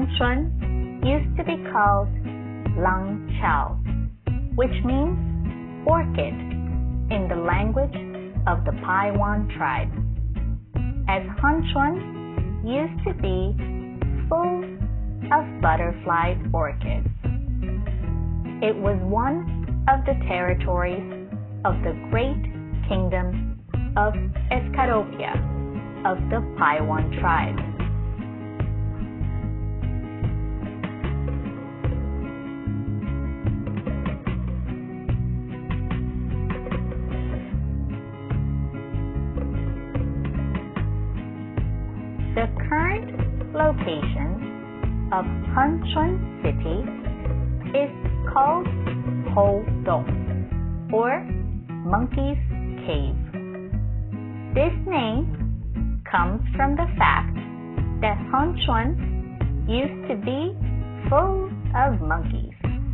Hanchun used to be called Lang Chao, which means orchid in the language of the Paiwan tribe, as Hanchun used to be full of butterfly orchids. It was one of the territories of the great kingdom of Escaropia of the Paiwan tribe. The current location of Hanchun City is called Ho Dong, or Monkey's Cave. This name comes from the fact that Hanchun used to be full of monkeys.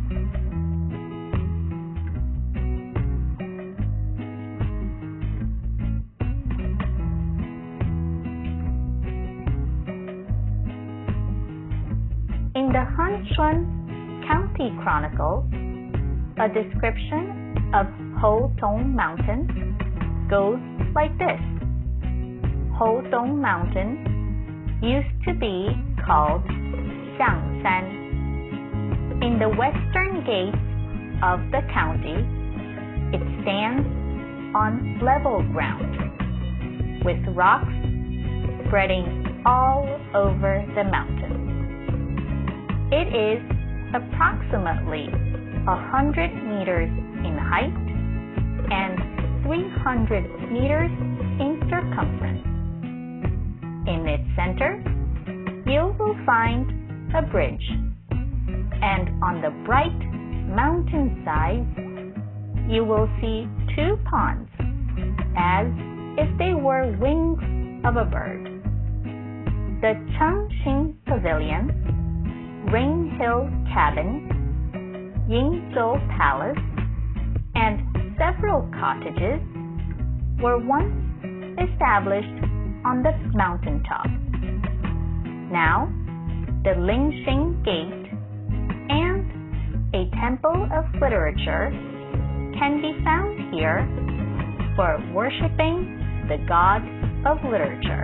In the Hanchun County Chronicle, a description of Ho Dong Mountain goes like this. Ho Dong Mountain used to be called Xiangshan. In the western gate of the county, it stands on level ground, with rocks spreading all over the mountain. It is approximately 100 meters in height and 300 meters in circumference. In its center, you will find a bridge, and on the bright mountainside, you will see two ponds, as if they were wings of a bird. The Chengxing Pavilion, Rain Hill Cabin, Yingzhou Palace, and several cottages were once established on the mountaintop. Now, the Lingxing Gate and a temple of literature can be found here for worshiping the god of literature.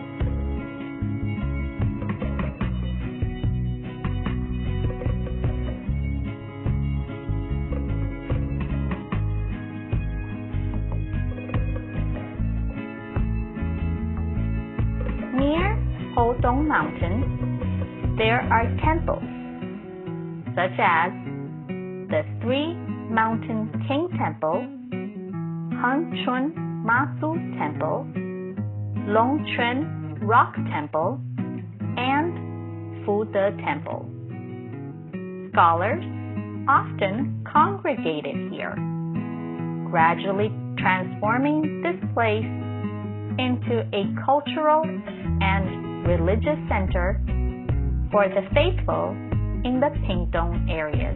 Near Ho Dong Mountain, there are temples, such as the Three Mountain King Temple, Hanchun Masu Temple, Longquan Rock Temple, and Fude Temple. Scholars often congregated here, gradually transforming this place into a cultural and religious center for the faithful in the Pingtung areas.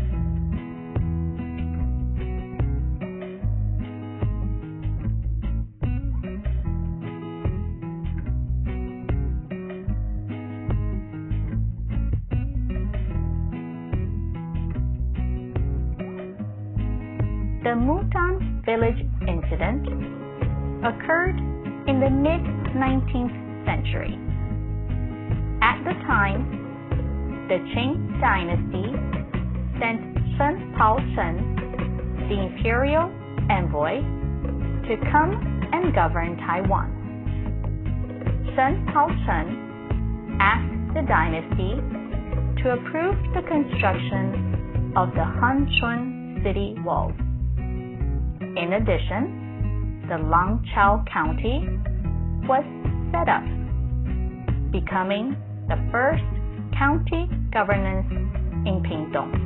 The Mutan village incident occurred in the mid-19th century. At the time, the Qing dynasty sent Shen Paoshen, the imperial envoy, to come and govern Taiwan. Shen Paoshen asked the dynasty to approve the construction of the Hanchun city walls. In addition, the Langchao County was set up, becoming the first county governance in Pingtung.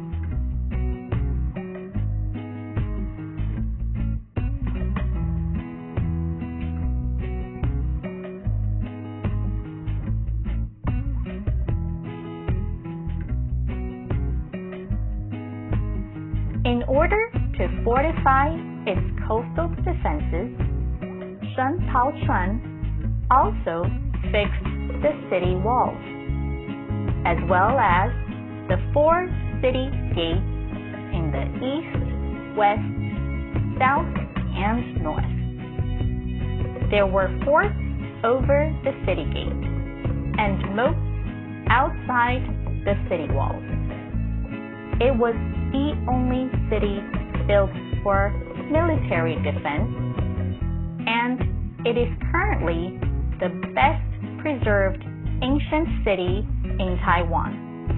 In order to fortify its coastal defenses, Shen Paoshen also fixed the city walls. as well as the 4 city gates in the east, west, south, and north. There were forts over the city gate and moats outside the city walls. It was the only city built for military defense, and it is currently the best preserved ancient city in Taiwan.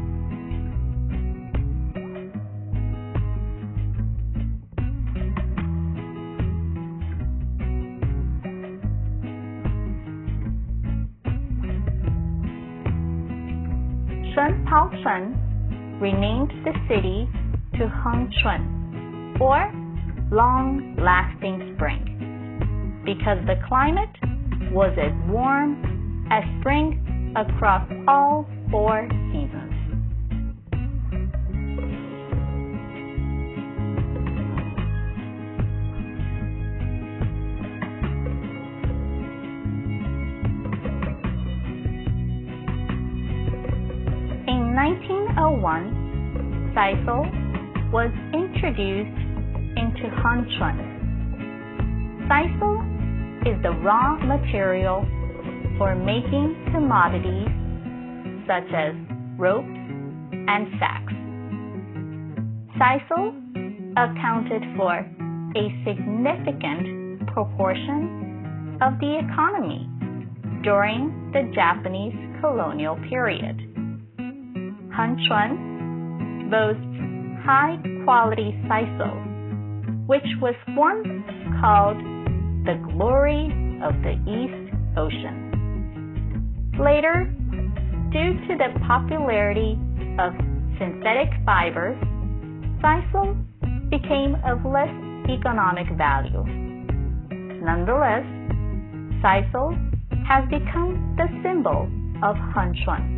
Shun Pao Chun renamed the city to Hengchun, or long-lasting spring, because the climate was as warm as spring across all 4 seasons. In 1901, sisal was introduced into Hengchun. Sisal is the raw material for making commodities such as ropes and sacks. Sisal accounted for a significant proportion of the economy during the Japanese colonial period. Hengchun boasts high-quality sisal, which was once called the glory of the East Ocean. Later, due to the popularity of synthetic fibers, sisal became of less economic value. Nonetheless, sisal has become the symbol of Hengchun.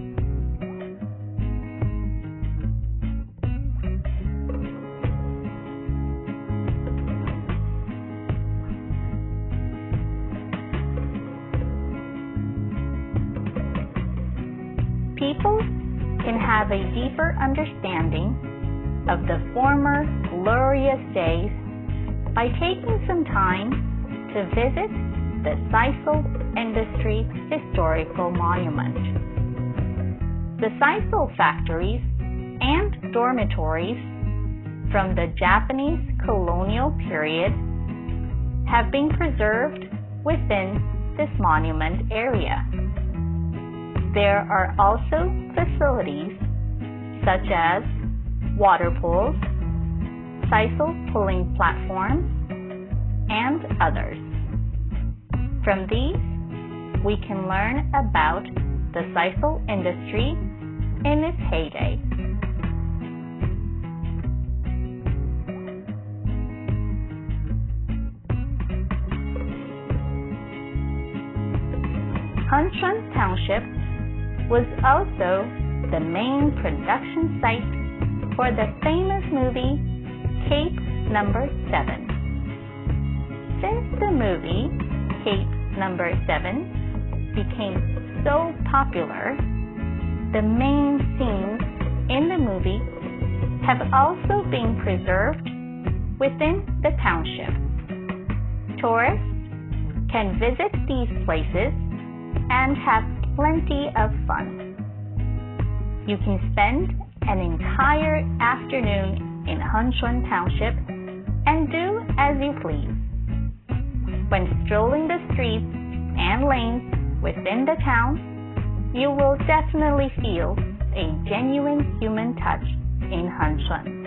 People can have a deeper understanding of the former glorious days by taking some time to visit the Sisal Industry Historical Monument. The sisal factories and dormitories from the Japanese colonial period have been preserved within this monument area. There are also facilities such as water pools, sisal pulling platforms, and others. From these, we can learn about the sisal industry in its heyday. Hengchun Township was also the main production site for the famous movie Cape Number 7. Since the movie Cape Number 7 became so popular, the main scenes in the movie have also been preserved within the township. Tourists can visit these places and have plenty of fun. You can spend an entire afternoon in Hengchun Township and do as you please. When strolling the streets and lanes within the town, you will definitely feel a genuine human touch in Hengchun.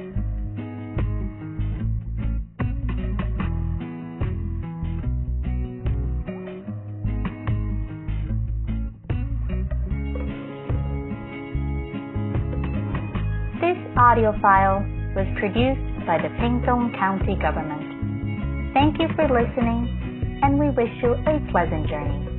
This audio file was produced by the Pingtung County Government. Thank you for listening, and we wish you a pleasant journey.